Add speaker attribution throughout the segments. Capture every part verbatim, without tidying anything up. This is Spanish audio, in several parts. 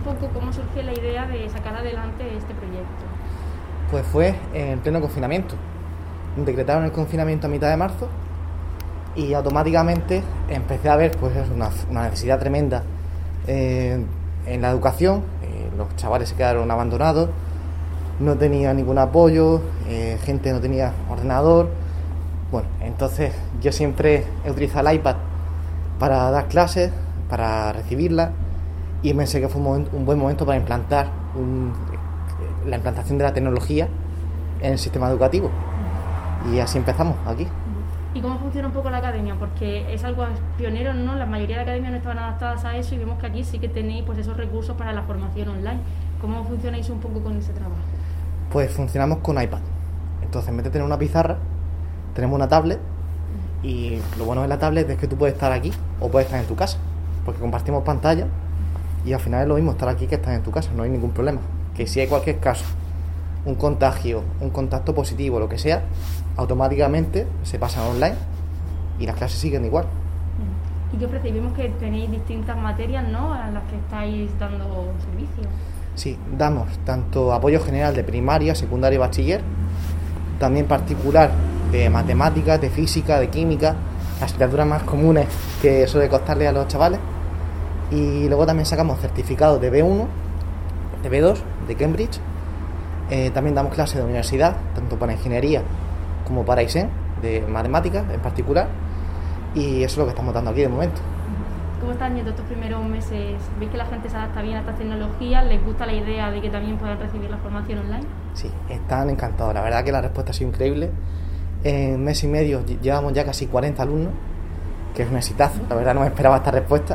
Speaker 1: poco cómo surgió la idea de sacar adelante este proyecto.
Speaker 2: Pues fue en pleno confinamiento. Decretaron el confinamiento a mitad de marzo y automáticamente empecé a ver pues una, una necesidad tremenda eh, en la educación. Eh, los chavales se quedaron abandonados, no tenía ningún apoyo, eh, gente no tenía ordenador. Bueno, entonces yo siempre he utilizado el iPad para dar clases, para recibirlas, y pensé que fue un, momento, un buen momento para implantar un, la implantación de la tecnología en el sistema educativo. Y así empezamos aquí.
Speaker 1: ¿Y cómo funciona un poco la academia? Porque es algo pionero, ¿no? La mayoría de academias no estaban adaptadas a eso y vemos que aquí sí que tenéis pues esos recursos para la formación online. ¿Cómo funcionáis un poco con ese trabajo?
Speaker 2: Pues funcionamos con iPad. Entonces, en vez de tener una pizarra, tenemos una tablet, y lo bueno de la tablet es que tú puedes estar aquí o puedes estar en tu casa, porque compartimos pantalla y al final es lo mismo estar aquí que estar en tu casa, no hay ningún problema. Que si hay cualquier caso, un contagio, un contacto positivo, lo que sea, automáticamente se pasan online y las clases siguen igual.
Speaker 1: ¿Y qué ofrecéis? Vemos que tenéis distintas materias, ¿no?, a las que estáis dando servicio.
Speaker 2: Sí, damos tanto apoyo general de primaria, secundaria y bachiller, también particular de matemáticas, de física, de química, las asignaturas más comunes que suele costarle a los chavales. Y luego también sacamos certificados de B uno, de B dos, de Cambridge. Eh, también damos clases de universidad, tanto para ingeniería como para I S E N, de matemáticas en particular. Y eso es lo que estamos dando aquí de momento.
Speaker 1: ¿Cómo están yendo estos primeros meses? ¿Veis que la gente se adapta bien a estas tecnologías? ¿Les gusta la idea de que también puedan recibir la formación online?
Speaker 2: Sí, están encantados. La verdad que la respuesta ha sido increíble. En un mes y medio llevamos ya casi cuarenta alumnos, que es un exitazo. La verdad no me esperaba esta respuesta.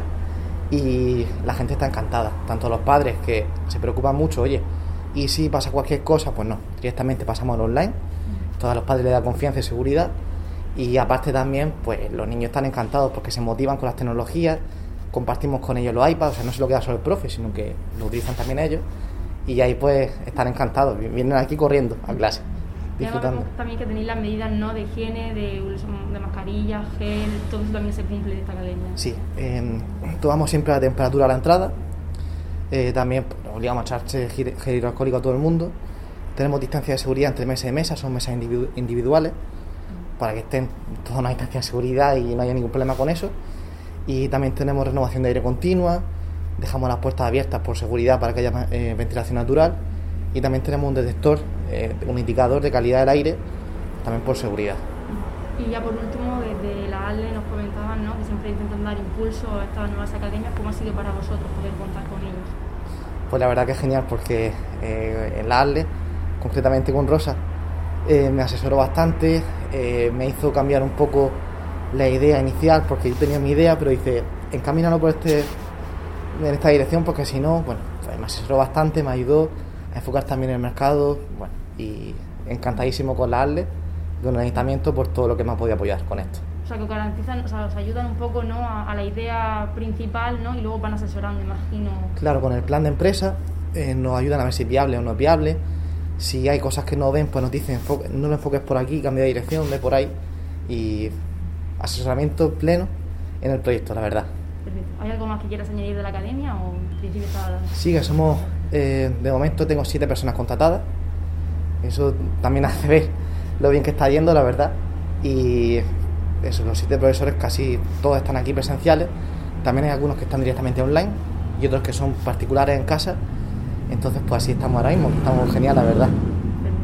Speaker 2: Y la gente está encantada. Tanto los padres, que se preocupan mucho, oye, y si pasa cualquier cosa, pues no, directamente pasamos al online. Todos los padres les da confianza y seguridad. Y aparte también, pues los niños están encantados porque se motivan con las tecnologías, compartimos con ellos los iPads, o sea, no se lo queda solo el profe, sino que lo utilizan también ellos, y ahí pues están encantados, vienen aquí corriendo a clase, disfrutando.
Speaker 1: Y también que tenéis las medidas, ¿no?, de higiene, de, de mascarilla, gel, todo eso también se cumple en esta academia.
Speaker 2: Sí, eh, tomamos siempre la temperatura a la entrada, eh, también pues, obligamos a echarse gel hidroalcohólico a todo el mundo, tenemos distancia de seguridad entre mesa y mesa, son mesas individu individuales, para que estén toda una distancia de seguridad y no haya ningún problema con eso. Y también tenemos renovación de aire continua, dejamos las puertas abiertas por seguridad para que haya eh, ventilación natural, y también tenemos un detector, eh, un indicador de calidad del aire, también por seguridad.
Speaker 1: Y ya por último, desde la A L E nos comentaban, ¿no?, que siempre intentan dar impulso a estas nuevas academias. ¿Cómo ha sido para vosotros poder contar con ellos?
Speaker 2: Pues la verdad que es genial, porque eh, en la A L E, concretamente con Rosa, eh, me asesoró bastante, eh, me hizo cambiar un poco la idea inicial, porque yo tenía mi idea, pero dice, encamínalo por este, en esta dirección, porque si no, bueno, pues me asesoró bastante, me ayudó a enfocar también el mercado, bueno, y encantadísimo con la A L E, con el ayuntamiento, por todo lo que me ha podido apoyar con esto.
Speaker 1: O sea, que garantizan, o sea, os ayudan un poco, ¿no?, a, a la idea principal, ¿no?, y luego van asesorando, imagino.
Speaker 2: Claro, con el plan de empresa eh, nos ayudan a ver si es viable o no es viable. Si hay cosas que no ven, pues nos dicen, no lo enfoques por aquí, cambia de dirección, ve por ahí. Y asesoramiento pleno en el proyecto, la verdad.
Speaker 1: Perfecto. ¿Hay algo más que quieras añadir de la academia o en principio está...?
Speaker 2: Sí, que somos, eh, de momento tengo siete personas contratadas. Eso también hace ver lo bien que está yendo, la verdad. Y eso, los siete profesores casi todos están aquí presenciales. También hay algunos que están directamente online y otros que son particulares en casa. Entonces, pues así estamos ahora mismo, estamos genial, la verdad.